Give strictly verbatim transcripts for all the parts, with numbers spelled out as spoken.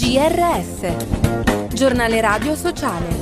G R S, Giornale Radio Sociale.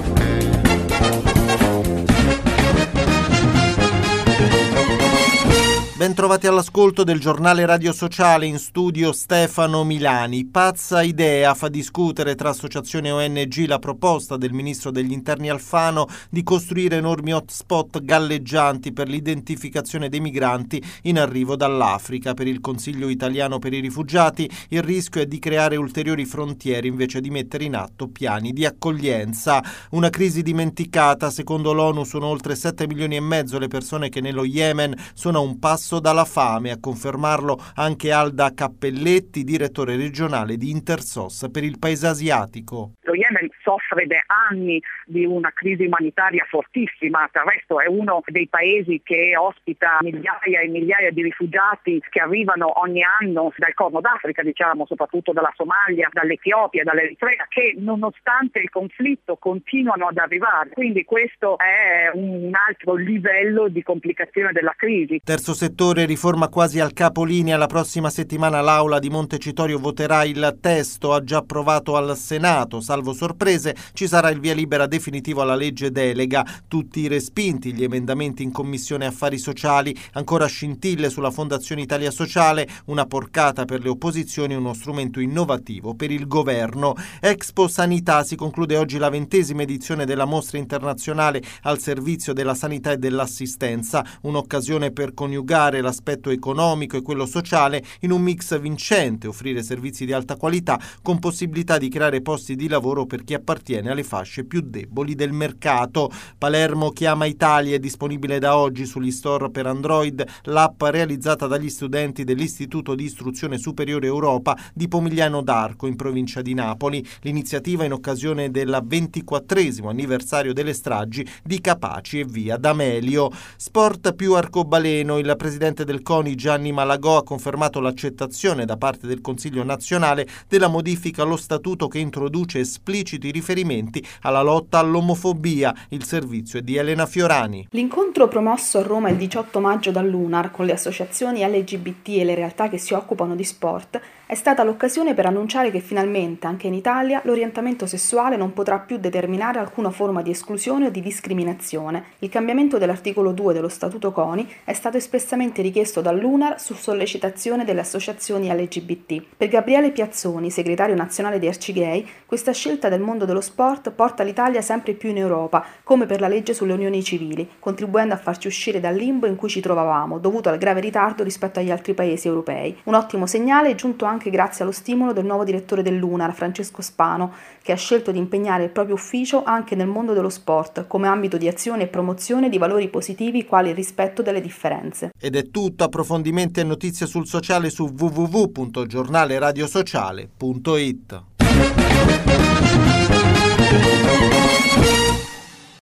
Bentrovati all'ascolto del Giornale Radio Sociale, in studio Stefano Milani. Pazza idea fa discutere tra associazioni e O N G la proposta del ministro degli Interni Alfano di costruire enormi hotspot galleggianti per l'identificazione dei migranti in arrivo dall'Africa. Per il Consiglio italiano per i rifugiati il rischio è di creare ulteriori frontiere invece di mettere in atto piani di accoglienza. Una crisi dimenticata, secondo l'ONU sono oltre sette milioni e mezzo le persone che nello Yemen sono a un passo dalla fame, a confermarlo anche Alda Cappelletti, direttore regionale di Intersos per il paese asiatico. Lo Yemen soffre da anni di una crisi umanitaria fortissima, del resto è uno dei paesi che ospita migliaia e migliaia di rifugiati che arrivano ogni anno dal Corno d'Africa, diciamo, soprattutto dalla Somalia, dall'Etiopia, dall'Eritrea, che nonostante il conflitto continuano ad arrivare. Quindi questo è un altro livello di complicazione della crisi. Terzo settore, riforma quasi al capolinea. La prossima settimana l'Aula di Montecitorio voterà il testo, ha già approvato al Senato. Salvo sorprese, ci sarà il via libera definitivo alla legge delega. Tutti respinti gli emendamenti in Commissione Affari Sociali. Ancora scintille sulla Fondazione Italia Sociale, una porcata per le opposizioni, uno strumento innovativo per il governo. Expo Sanità, si conclude oggi la ventesima edizione della mostra internazionale al servizio della sanità e dell'assistenza, un'occasione per coniugare l'aspetto economico e quello sociale in un mix vincente, offrire servizi di alta qualità con possibilità di creare posti di lavoro per chi appartiene alle fasce più deboli del mercato. Palermo chiama Italia è disponibile da oggi sugli store per Android l'app realizzata dagli studenti dell'Istituto di Istruzione Superiore Europa di Pomigliano d'Arco in provincia di Napoli. L'iniziativa in occasione del ventiquattresimo anniversario delle stragi di Capaci e via D'Amelio. Sport più arcobaleno, il presidente del CONI Gianni Malagò ha confermato l'accettazione da parte del Consiglio nazionale della modifica allo statuto che introduce espliciti riferimenti alla lotta all'omofobia. Il servizio è di Elena Fiorani. L'incontro promosso a Roma il diciotto maggio dall'UNAR con le associazioni L G B T e le realtà che si occupano di sport è stata l'occasione per annunciare che finalmente anche in Italia l'orientamento sessuale non potrà più determinare alcuna forma di esclusione o di discriminazione. Il cambiamento dell'articolo due dello statuto CONI è stato espressamente richiesto dall'UNAR su sollecitazione delle associazioni L G B T. Per Gabriele Piazzoni, segretario nazionale di Arcigay, questa scelta del mondo dello sport porta l'Italia sempre più in Europa, come per la legge sulle unioni civili, contribuendo a farci uscire dal limbo in cui ci trovavamo, dovuto al grave ritardo rispetto agli altri paesi europei. Un ottimo segnale è giunto anche grazie allo stimolo del nuovo direttore dell'UNAR, Francesco Spano, che ha scelto di impegnare il proprio ufficio anche nel mondo dello sport, come ambito di azione e promozione di valori positivi quali il rispetto delle differenze. Ed è tutto, approfondimenti e notizie sul sociale su w w w punto giornale radio sociale punto it.